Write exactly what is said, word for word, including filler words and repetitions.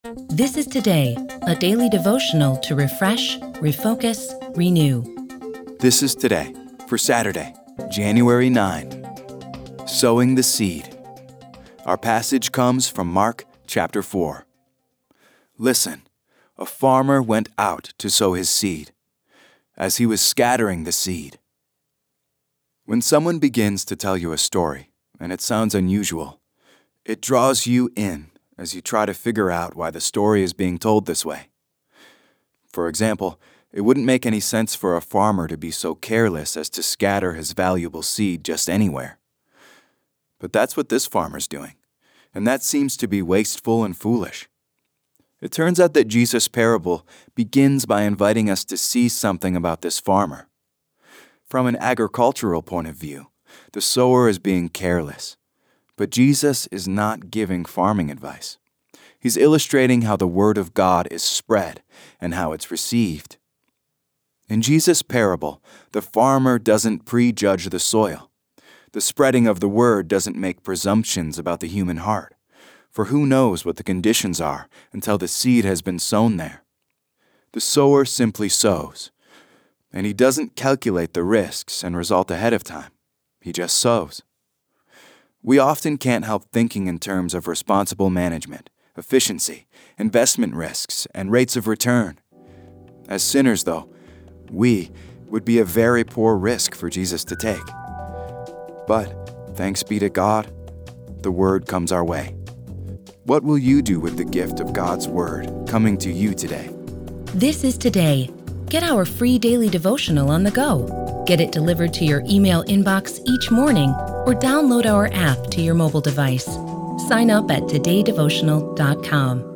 This is Today, a daily devotional to refresh, refocus, renew. This is Today for Saturday, January ninth. Sowing the Seed. Our passage comes from Mark chapter four. Listen, a farmer went out to sow his seed. As he was scattering the seed. When someone begins to tell you a story, and it sounds unusual, it draws you in as you try to figure out why the story is being told this way. For example, it wouldn't make any sense for a farmer to be so careless as to scatter his valuable seed just anywhere. But that's what this farmer's doing, and that seems to be wasteful and foolish. It turns out that Jesus' parable begins by inviting us to see something about this farmer. From an agricultural point of view, the sower is being careless. But Jesus is not giving farming advice. He's illustrating how the Word of God is spread and how it's received. In Jesus' parable, the farmer doesn't prejudge the soil. The spreading of the Word doesn't make presumptions about the human heart, for who knows what the conditions are until the seed has been sown there. The sower simply sows, and he doesn't calculate the risks and result ahead of time. He just sows. We often can't help thinking in terms of responsible management, efficiency, investment risks, and rates of return. As sinners, though, we would be a very poor risk for Jesus to take. But, thanks be to God, the Word comes our way. What will you do with the gift of God's Word coming to you today? This is Today. Get our free daily devotional on the go. Get it delivered to your email inbox each morning or download our app to your mobile device. Sign up at today devotional dot com.